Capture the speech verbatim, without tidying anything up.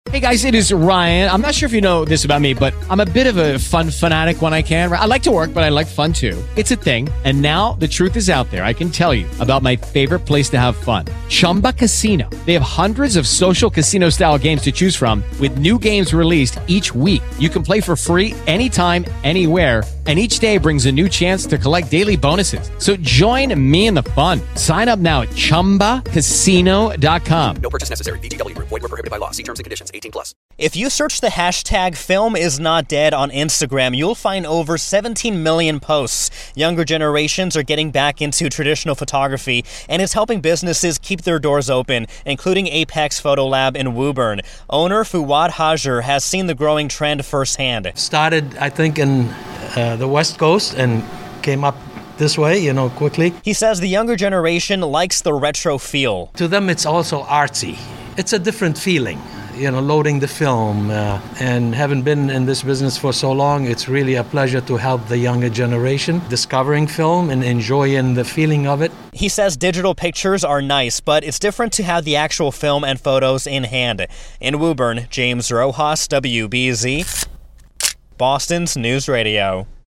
Hey guys, it is Ryan. I'm not sure if you know this about me, but I'm a bit of a fun fanatic when I can. I like to work, but I like fun too. It's a thing. And now the truth is out there. I can tell you about my favorite place to have fun. Chumba Casino. They have hundreds of social casino style games to choose from with new games released each week. You can play for free anytime, anywhere. And each day brings a new chance to collect daily bonuses. So join me in the fun. Sign up now at chumba casino dot com. No purchase necessary. V G W. Void where prohibited by law. See terms and conditions. eighteen plus. If you search the hashtag Film Is Not Dead on Instagram, you'll find over seventeen million posts. Younger generations are getting back into traditional photography, and it's helping businesses keep their doors open, including Apex Photo Lab in Woburn. Owner Fuad Hajar has seen the growing trend firsthand. Started, I think, in uh, the West Coast and came up this way, you know, quickly. He says the younger generation likes the retro feel. To them, it's also artsy. It's a different feeling, you know, loading the film. Uh, and having been in this business for so long, it's really a pleasure to help the younger generation discovering film and enjoying the feeling of it. He says digital pictures are nice, but it's different to have the actual film and photos in hand. In Woburn, James Rojas, W B Z, Boston's News Radio.